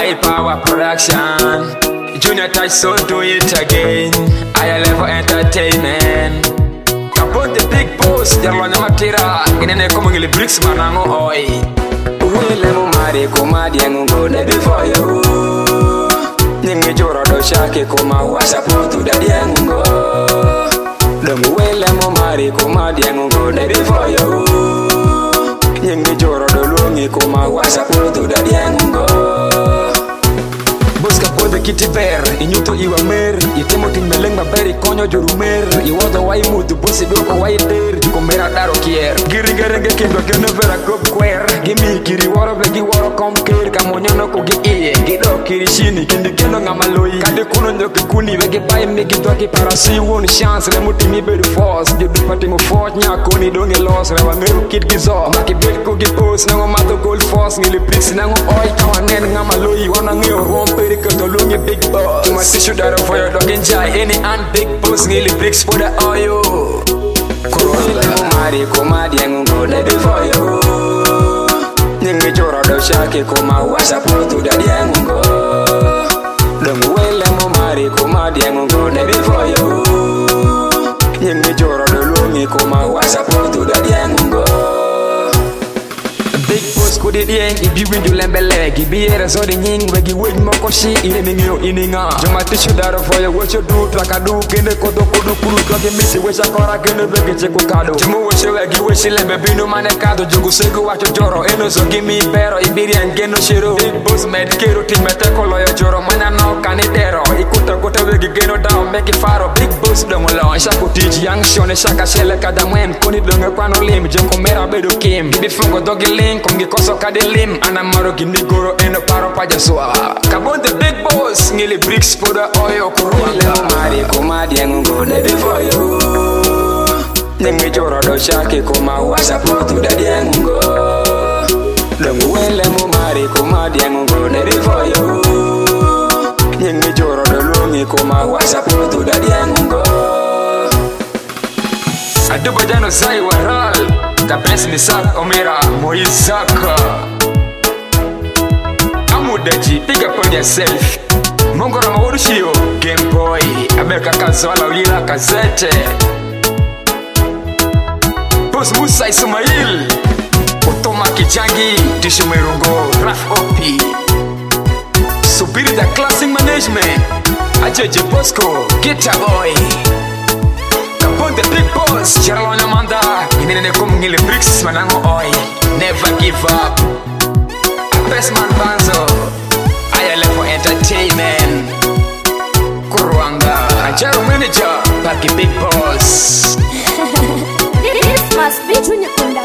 High power production. Junior Touch so do it again. I level entertainment. Kapon the big boss. Jarlonya matira. Inene komungili bricks manango oi. Wile mo mari kumadi yangu ne before you. Nyingi joro do shake kuma wasa putu dadi yangu. Domu wile mo mari kumadi yangu ne before you. Nyingi joro do lungi kuma wasa putu dadi yangu. Busca pode kiti ber, inyuto iwa mer. Itemo ting meleng maberi konyo juru mer. Iwoto wai mutu busi doko wai der. Juko mera daro kier. Giringerenge kendo keno vera kop kwer. Gimi kiri woro vegi woro komker. Kamonyono kugi iye. Gido kiri shini kindi keno ngamaloi. Kade kuno nyoki kuni vegi bai miki toki parasi won chance. Remuti mi bedu force. Judu pati mo fort nyako ni donge los. Rewa ngeru kit gizo. Maki bet kugi pos. Nango mato gold force. Ngili prix nango oi kawanen ngamaloi. Wana ngeo romperi kendo lungi big boss. Tuma sishu daro for your dog enjoy. Any and big boss. Ngili bricks for the oil. Kurwile mumari kumadi yangu ne before you. Nyingi joro do shake kuma wasa putu dadi yangu. Domu wile mumari kumadi yangu ne before you. Nyingi joro do lungi kuma wasa putu dadi yangu. Big boss kudi dieng ibi windu lembele. Gibi era so de nying wegi wig moko shi ine ningyo ininga. Joma tishu daro for your what you do. Plaka du kene kodo kudu kuru. Klaki misi wesha kora kene vegi cheku kado. Jumu weshe wegi weshi lembe binu manekado. Jungu segu wacho joro eno so gimi pero. Ibiri angeno shiro. Big boss med kero timete kolo yo joro. Manya no kanidero. Ikuta kuta wegi geno down meki faro. Big boss domo lo. Shaku tiji yang shone shaka shele kada mwen. Koni donge kwano lim. Jonko mera bedu kim. Gibi fungo dogi lim. Kongi koso kade lim. Anamaro gini goro eno paro pajaswa. Kabon the big boss. Ngili bricks for the oil kurwile mumari kumadi yangu ne before you. Nyingi joro do shake kuma wasa putu dadi yangu. Domu wile mumari kumadi yangu ne before you. Nyingi joro do lungi kuma wasa putu dadi yangu. Adubo jano zai waral. Kapes ni sak omera Moizaka. Amudaji, pick up on yourself. Mongora maurushio Game Boy. Abeka kazola ulila kazete. Boss Musa Ismail. Otoma Kijangi. Tishu Merungo Raf Opi. Supiri the classic management. Ajeje Bosco Guitar Boy. Kapon the big boss. Jarlonya manda. Inene kumungile bricks manango oi. Never give up. Best man Banzo. I level entertainment. Kurwanga. Ajaro manager. Paki big boss. This must be Junior Kunda.